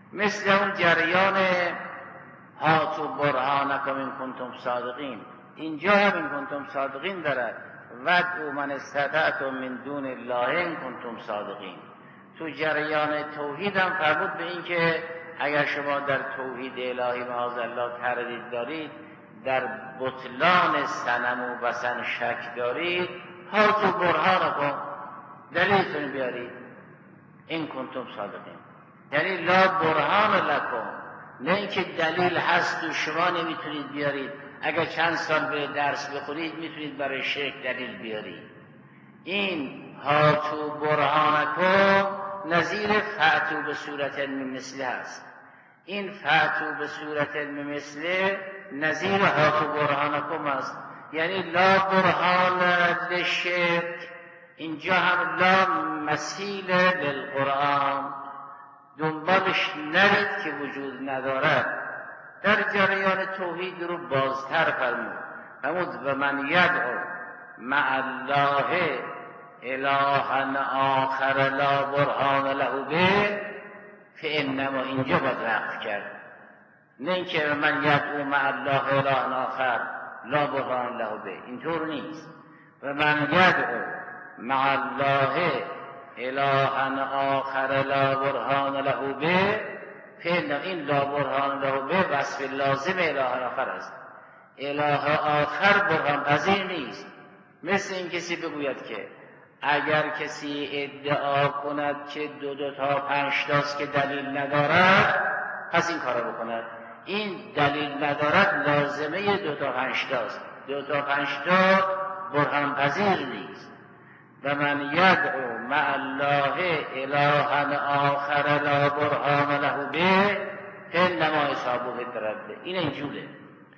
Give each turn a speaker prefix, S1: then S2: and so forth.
S1: مثل اون جریان هاتوا برهانکم ان کنتم صادقین، اینجا هم این کنتم صادقین دارد ودعوا من استطعتم من دون الله ان کنتم صادقین. تو جریان توحید هم فرمود به این که اگر شما در توحید الهی معاذالله تردید دارید، در بطلان صنم و وثن شک دارید، هاتوا برهانکم، دلیلتون بیارید، این کنتم صادقین. یعنی لا برهان لکم، نه اینکه دلیل هست و شما نمیتونید بیارید، اگر چند سال به درس بخورید میتونید برای شرک دلیل بیارید. این هاتوا برهانکم نظیر فأتوا به صورت مثله هست. این فأتوا به صورت مثله نظیر هاتوا برهانکم است. یعنی لا برهان للشرک، اینجا هم لا مثیل للقرآن، دنبالش نرید که وجود ندارد. در جریان توحید رو بازتر فرمود و من یدعو مع الله الها آخر لا برهان له به فانما، اینجا باید وقف کرد، نه اینکه من یدعو مع الله الها آخر لا برهان له به، اینطور نیست. و من یدعو مع الله الها آخر لا برهان له به فعلا، این لا برهان له به وصف لازم اله آخر است. اله آخر برهان پذیر نیست. مثل این کسی بگوید که اگر کسی ادعا کند که دو تا 5 تاست که دلیل ندارد، پس این کارو بکند. این دلیل ندارد لازمه 2 تا 5 تاست. 2 تا 5 تا برهان پذیر نیست. و من یدعو مع الله الها آخر لا برهان له به فانما حسابه عند ربه، این اینجوره.